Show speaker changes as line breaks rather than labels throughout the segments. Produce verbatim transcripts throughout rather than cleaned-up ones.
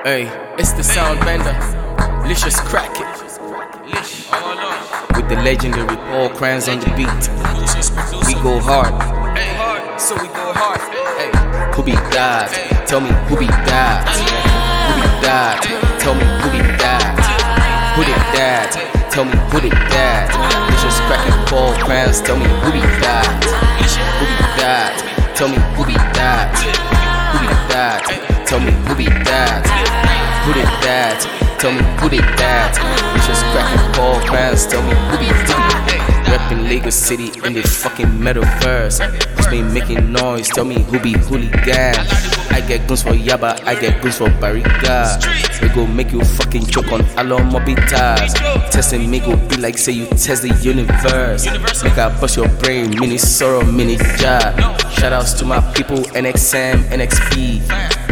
Hey, it's the sound bender, Licious Crack It. With the legendary Paul Crans on the beat. We go hard. So we go hard. Hey, who be that? Tell me who be that? Who be that? Tell me who be that? Who did that? Tell me who did that? Licious Crack It, Paul Crans. Tell me who be that? Who be that? Tell me who be that? Who be that? Tell me who be that? Who did that? Tell me who did that? Licious Crack It, Paul Crans. Tell me who be that? Reppin' Lagos City in the fucking metaverse. Who's been making noise? Tell me who be hooligan. I get guns for Yaba, I get guns for Barriga. We go make you fucking choke on Alon Mobitas. Testing me go be like say you test the universe. Make I bust your brain, mini sorrow, mini jar. Shoutouts to my people, N X M, N X P.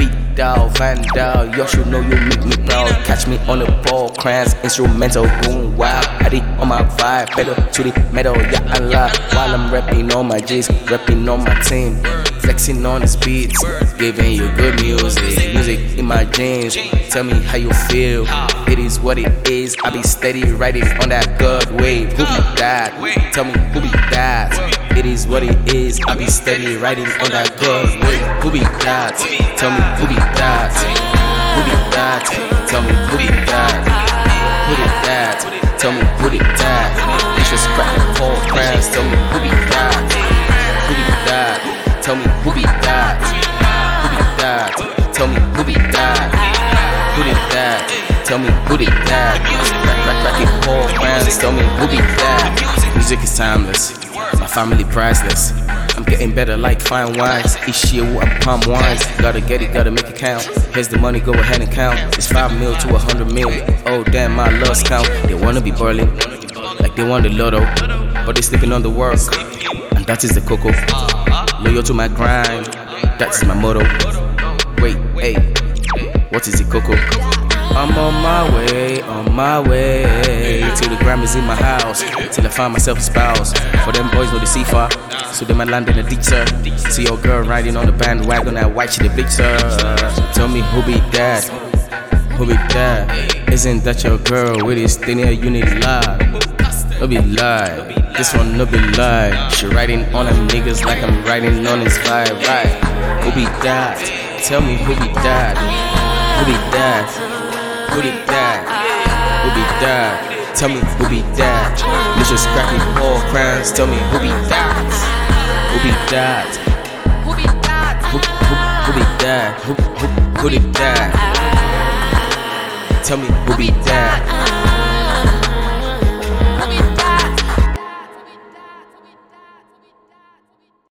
Van Dal, y'all should know you make me proud. Catch me on the Paul Crans, instrumental, boom, wow. I did on my vibe, pedal to the metal, yeah, Allah. While I'm rapping on my J's, rapping on my team, flexing on the beats, giving you good music, music in my jeans. Tell me how you feel, it is what it is. I be steady riding on that good wave. Who be that? Tell me who be that? It is what it is. I be steady riding on that good wave. Who be that? Tell me who be that? Who be that? Tell me who be that? Who did that? Tell me who did that? Licious Crack It, Paul Crans. Tell me who be that? Who be that? Tell me who be that? Who be that? Tell me who be that? Who did that? Tell me who did that? Crack, crack, crack it, Paul Crans. Tell me who be that? Music is timeless, my family priceless. I'm getting better like fine wines. Each year I'm palm wines. Gotta get it, gotta make it count. Here's the money, go ahead and count. It's five mil to a hundred mil. Oh damn, my lost count. They wanna be burly, like they want the lotto, but they sleeping on the work, and that is the cocoa. Loyal to my grind, that is my motto. Wait, hey, what is the cocoa? I'm on my way, on my way, till the gram is in my house, till I find myself a spouse. For them boys know the sea far, so they might land in the ditch, sir. See your girl riding on the bandwagon, that white she the bleach, sir. Tell me who be that? Who be that? Isn't that your girl with this thing here? You need lie. No be lie, this one no be lie. She riding on them niggas like I'm riding on his vibe, right? Who be that? Tell me who be that? Who be that? Who did that? Who be that? Tell me who be that? Licious Crack It, Paul Crans. Tell me who be that? Who be that?
Who be that?
Who, who, who be that? Who, who, who did that? Tell me who be that?